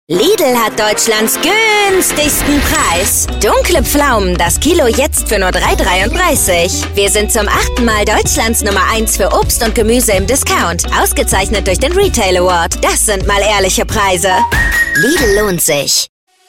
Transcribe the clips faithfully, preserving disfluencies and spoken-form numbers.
Lidl hat Deutschlands günstigsten Preis. Dunkle Pflaumen, das Kilo jetzt für nur drei dreiunddreißig. Wir sind zum achten Mal Deutschlands Nummer eins für Obst und Gemüse im Discount. Ausgezeichnet durch den Retail Award. Das sind mal ehrliche Preise. Lidl lohnt sich.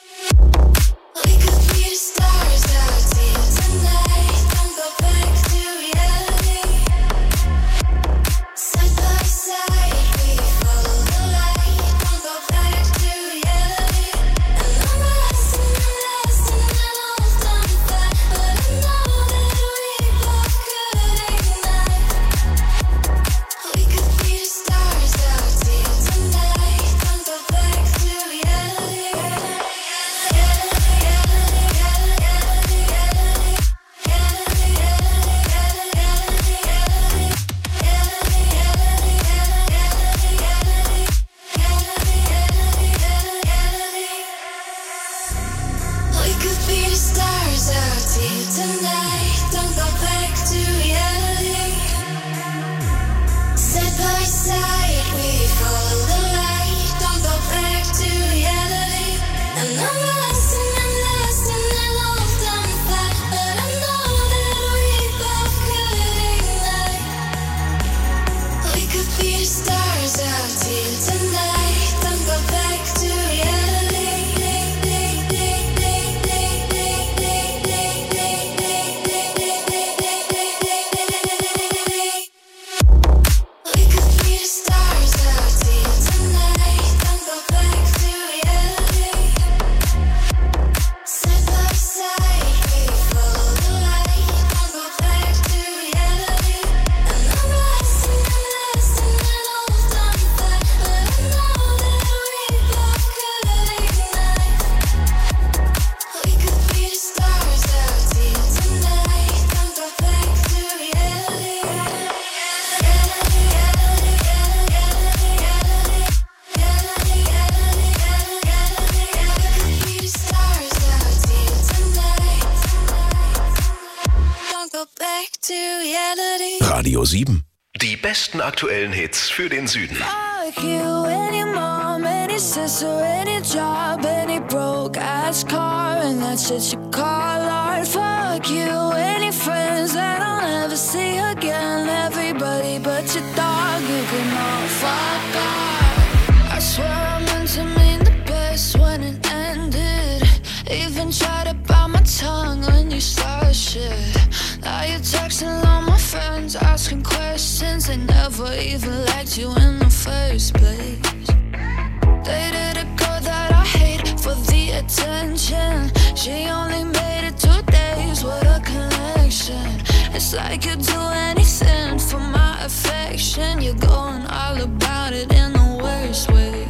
Radio sieben. Die besten aktuellen Hits für den Süden. Fuck you, any mom, any sister, any job, any broke ass car, and that's shit you call art. Fuck you, any friends that I'll never see again. Everybody but your dog, you can all fuck off. I swear I meant to mean the best when it ended. Even tried to bite my tongue when you started shit. Now you're texting all my friends, asking questions. They never even liked you in the first place. Dated a girl that I hate for the attention. She only made it two days, what a connection. It's like you'd do anything for my affection. You're going all about it in the worst ways.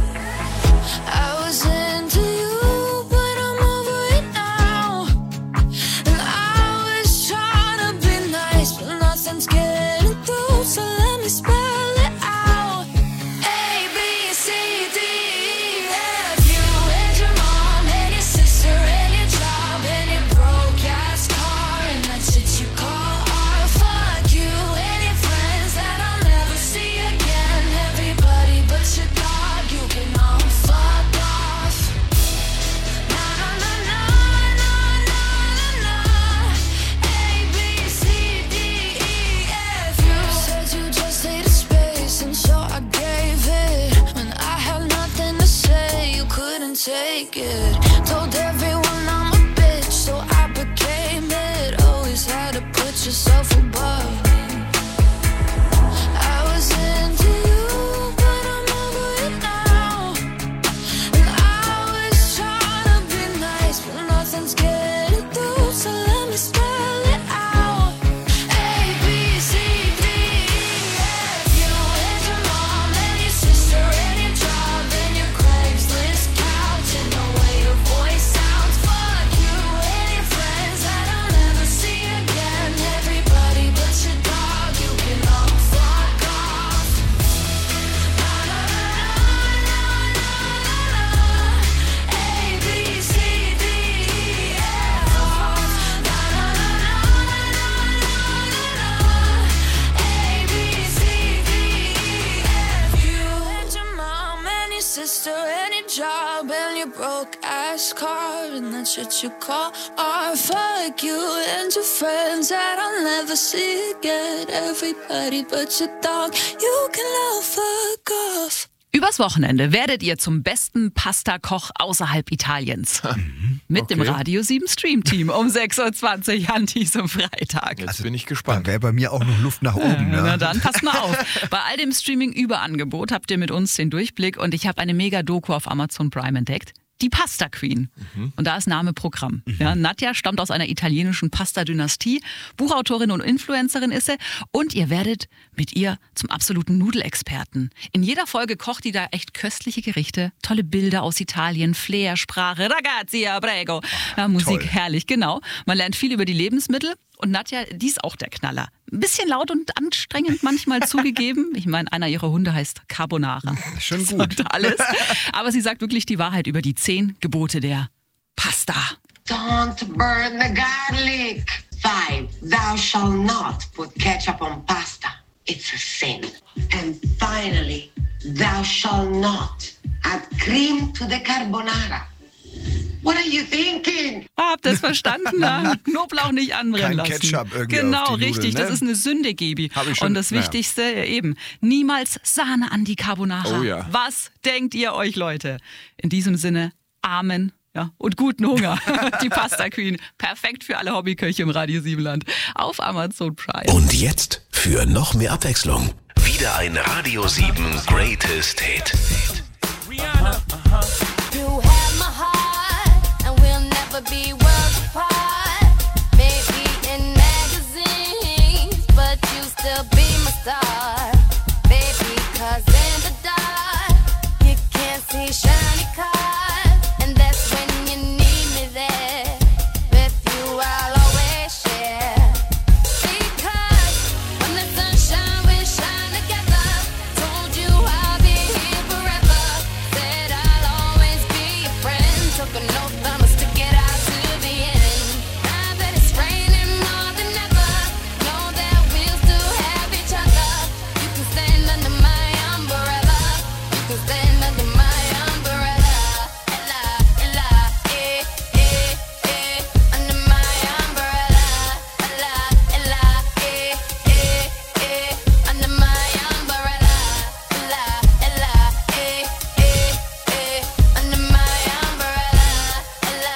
I was into you, but I'm over it now. And I was trying to be nice, but nothing's getting through, so let me spell it out. A, B, C, D, E, F. You and your mom and your sister and your job and your broke ass car, and that shit you call art. Fuck you and your friends that I'll never see again. Everybody but your dog, you can all fuck off. Na na na na na na na na. A, B, C, D, E, F. You said you just needed space, and so I gave it. When I had nothing to say, you couldn't take it. Told everyone I'm a bitch, so I became it. Always had to put yourself above me. I was into you, but I'm over it now. And I was trying to be nice, but nothing's getting through, so let me spell it out. A, B, C, D, E, F. You and your mom and your sister and your job and your Craigslist couch and the way your voice job and your broke ass car, and that's what you call art. Fuck you and your friends that I'll never see again. Everybody but your dog, you can love fuck off. Übers Wochenende werdet ihr zum besten Pasta-Koch außerhalb Italiens. Mit okay. dem Radio sieben Stream-Team um sechs Uhr zwanzig an diesem Freitag. Jetzt Also, bin ich gespannt. Da wäre bei mir auch noch Luft nach oben. Ja, Ne? na dann, passt mal auf. Bei all dem Streaming-Überangebot habt ihr mit uns den Durchblick und ich habe eine Mega-Doku auf Amazon Prime entdeckt. Die Pasta Queen. Mhm. Und da ist Name Programm. Mhm. Ja, Nadja stammt aus einer italienischen Pasta-Dynastie. Buchautorin und Influencerin ist sie. Und ihr werdet mit ihr zum absoluten Nudelexperten. In jeder Folge kocht die da echt köstliche Gerichte. Tolle Bilder aus Italien, Flair, Sprache, Ragazzi, prego. Ja, Musik, toll. Herrlich, genau. Man lernt viel über die Lebensmittel. Und Nadja, die ist auch der Knaller. Ein bisschen laut und anstrengend manchmal zugegeben. Ich meine, einer ihrer Hunde heißt Carbonara. Schon gut. Und alles. Aber sie sagt wirklich die Wahrheit über die zehn Gebote der Pasta. Don't burn the garlic. Five, thou shalt not put ketchup on pasta. It's a sin. And finally, thou shalt not add cream to the carbonara. What are you thinking? Habt ihr es verstanden? Na? Knoblauch nicht anbrennen Kein lassen. Ketchup irgendwie Genau, auf die richtig. Nudeln, ne? Das ist eine Sünde, Gebi. Hab ich schon- Und das naja. Wichtigste eben, niemals Sahne an die Carbonara. Oh ja. Was denkt ihr euch, Leute? In diesem Sinne, Amen. Ja, und guten Hunger. Die Pasta Queen. Perfekt für alle Hobbyköche im Radio sieben Land. Auf Amazon Prime. Und jetzt für noch mehr Abwechslung. Wieder ein Radio sieben Greatest Hit. You have my heart, and we'll never be worlds apart. Maybe in magazines, but you still be my star. Baby, 'cause in the dark, you can't see shiny cars. And that's when you need me there. With you, I'll always share. Because when the sunshine, we shine together. Told you I'll be here forever. Said I'll always be your friend. Took an oath, I'ma stick it out to the end. Now that it's raining more than ever, know that we'll still have each other. You can stand under my umbrella. You can stand under my umbrella. Ella, Ella, eh, eh, eh. Under my umbrella. Ella, Ella, eh, eh, eh. Under my umbrella. Ella, Ella, eh, eh, eh. Under my umbrella. Ella,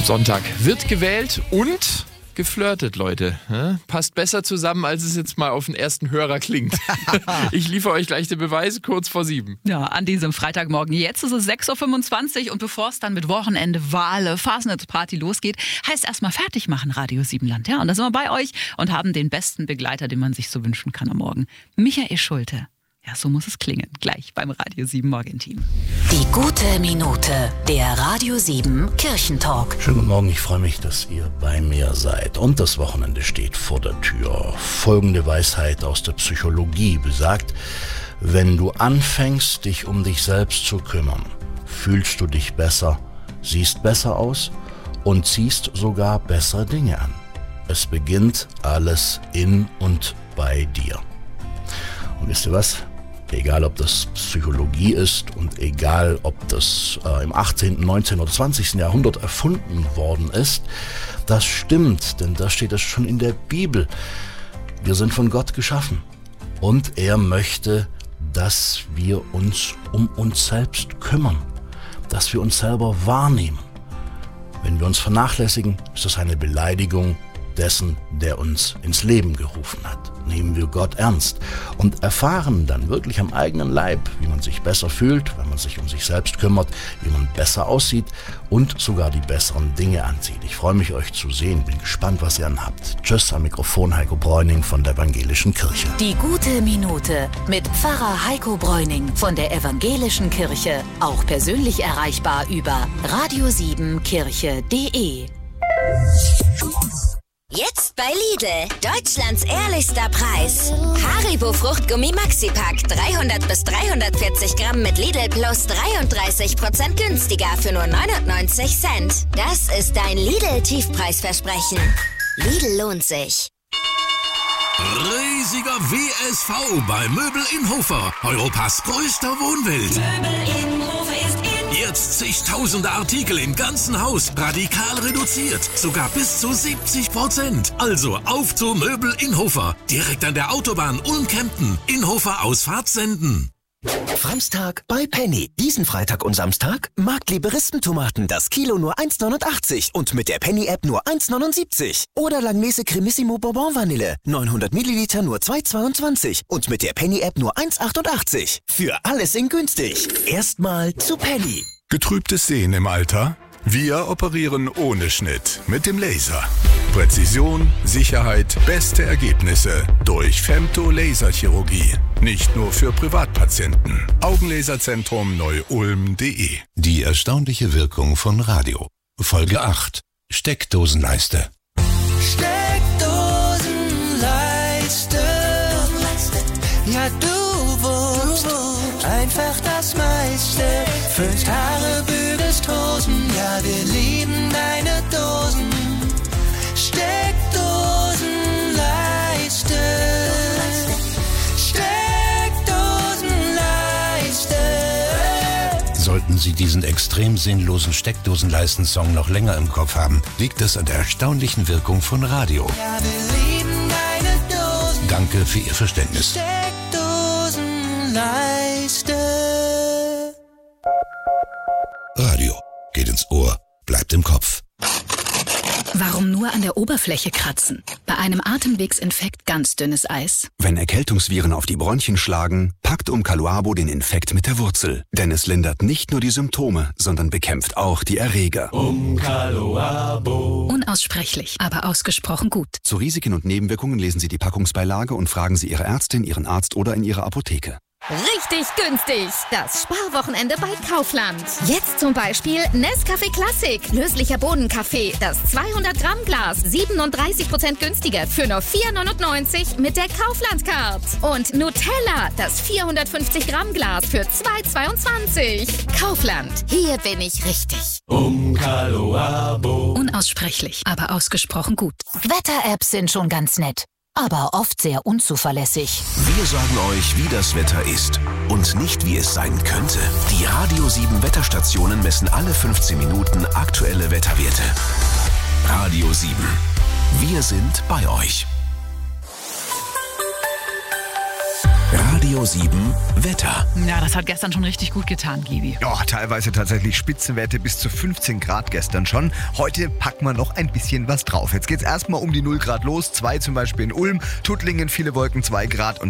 Sonntag wird gewählt und geflirtet, Leute. Passt besser zusammen, als es jetzt mal auf den ersten Hörer klingt. Ich liefere euch gleich die Beweise kurz vor sieben. Ja, an diesem Freitagmorgen. Jetzt ist es sechs Uhr fünfundzwanzig und bevor es dann mit Wochenende, Wale, Fastnachtsparty losgeht, heißt erstmal fertig machen, Radio Siebenland. Ja, und da sind wir bei euch und haben den besten Begleiter, den man sich so wünschen kann am Morgen. Michael Schulte. Ja, so muss es klingen. Gleich beim Radio sieben Morgenteam. Die gute Minute, der Radio sieben Kirchentalk. Schönen guten Morgen, ich freue mich, dass ihr bei mir seid. Und das Wochenende steht vor der Tür. Folgende Weisheit aus der Psychologie besagt: Wenn du anfängst, dich um dich selbst zu kümmern, fühlst du dich besser, siehst besser aus und ziehst sogar bessere Dinge an. Es beginnt alles in und bei dir. Und wisst ihr was? Egal, ob das Psychologie ist und egal, ob das äh, im achtzehnten, neunzehnten oder zwanzigsten Jahrhundert erfunden worden ist, das stimmt, denn da steht es schon in der Bibel. Wir sind von Gott geschaffen und er möchte, dass wir uns um uns selbst kümmern, dass wir uns selber wahrnehmen. Wenn wir uns vernachlässigen, ist das eine Beleidigung dessen, der uns ins Leben gerufen hat. Nehmen wir Gott ernst und erfahren dann wirklich am eigenen Leib, wie man sich besser fühlt, wenn man sich um sich selbst kümmert, wie man besser aussieht und sogar die besseren Dinge anzieht. Ich freue mich, euch zu sehen, bin gespannt, was ihr anhabt. Tschüss, am Mikrofon Heiko Bräuning von der Evangelischen Kirche. Die gute Minute mit Pfarrer Heiko Bräuning von der Evangelischen Kirche, auch persönlich erreichbar über radio sieben kirche punkt de. Jetzt bei Lidl, Deutschlands ehrlichster Preis. Haribo Fruchtgummi Maxipack, dreihundert bis dreihundertvierzig Gramm mit Lidl Plus dreiunddreißig Prozent günstiger für nur neunundneunzig Cent. Das ist dein Lidl-Tiefpreisversprechen. Lidl lohnt sich. Riesiger W S V bei Möbel in Hofer, Europas größter Wohnwelt. Möbel in Hofer ist in. Jetzt zigtausende Artikel im ganzen Haus, radikal reduziert, sogar bis zu siebzig Prozent. Also auf zu Möbel in Hofer, direkt an der Autobahn Ulm-Kempten, in Hofer Ausfahrt senden. Franztag bei Penny. Diesen Freitag und Samstag Marktliebe Rispentomaten, das Kilo nur eins neunundachtzig und mit der Penny-App nur eins neunundsiebzig. Oder Langnese Cremissimo Bourbon Vanille, neunhundert Milliliter nur zwei zweiundzwanzig und mit der Penny-App nur eins achtundachtzig. Für alles in günstig. Erstmal zu Penny. Getrübtes Sehen im Alter? Wir operieren ohne Schnitt mit dem Laser. Präzision, Sicherheit, beste Ergebnisse durch Femto-Laserchirurgie. Nicht nur für Privatpatienten. Augenlaserzentrum Neu-Ulm punkt de. Die erstaunliche Wirkung von Radio. Folge acht. Steckdosenleiste. Steckdosenleiste. Ja, du wohnst einfach das meiste. Föhnst Haare, bügelst Hosen. Ja, wir lieben deine Dosen. Steckdosenleiste. Steckdosenleiste. Sollten Sie diesen extrem sinnlosen Steckdosenleisten-Song noch länger im Kopf haben, liegt es an der erstaunlichen Wirkung von Radio. Ja, wir lieben deine Dosen. Danke für Ihr Verständnis. Steckdosenleiste. Radio geht ins Ohr, bleibt im Kopf. Warum nur an der Oberfläche kratzen? Bei einem Atemwegsinfekt ganz dünnes Eis. Wenn Erkältungsviren auf die Bronchien schlagen, packt Umkaluabo den Infekt mit der Wurzel. Denn es lindert nicht nur die Symptome, sondern bekämpft auch die Erreger. Umkaluabo. Unaussprechlich, aber ausgesprochen gut. Zu Risiken und Nebenwirkungen lesen Sie die Packungsbeilage und fragen Sie Ihre Ärztin, Ihren Arzt oder in Ihrer Apotheke. Richtig günstig. Das Sparwochenende bei Kaufland. Jetzt zum Beispiel Nescafé Classic. Löslicher Bohnenkaffee. Das zweihundert Gramm Glas. siebenunddreißig Prozent günstiger für nur vier neunundneunzig mit der Kaufland-Card. Und Nutella. Das vierhundertfünfzig Gramm Glas für zwei zweiundzwanzig. Kaufland. Hier bin ich richtig. Umkaluabo. Unaussprechlich, aber ausgesprochen gut. Wetter-Apps sind schon ganz nett, aber oft sehr unzuverlässig. Wir sagen euch, wie das Wetter ist und nicht, wie es sein könnte. Die Radio sieben Wetterstationen messen alle fünfzehn Minuten aktuelle Wetterwerte. Radio sieben. Wir sind bei euch. Radio Radio sieben Wetter. Ja, das hat gestern schon richtig gut getan, Gibi. Ja, teilweise tatsächlich Spitzenwerte bis zu fünfzehn Grad gestern schon. Heute packen wir noch ein bisschen was drauf. Jetzt geht's erstmal um die null Grad los. zwei zum Beispiel in Ulm, Tuttlingen, viele Wolken, zwei Grad und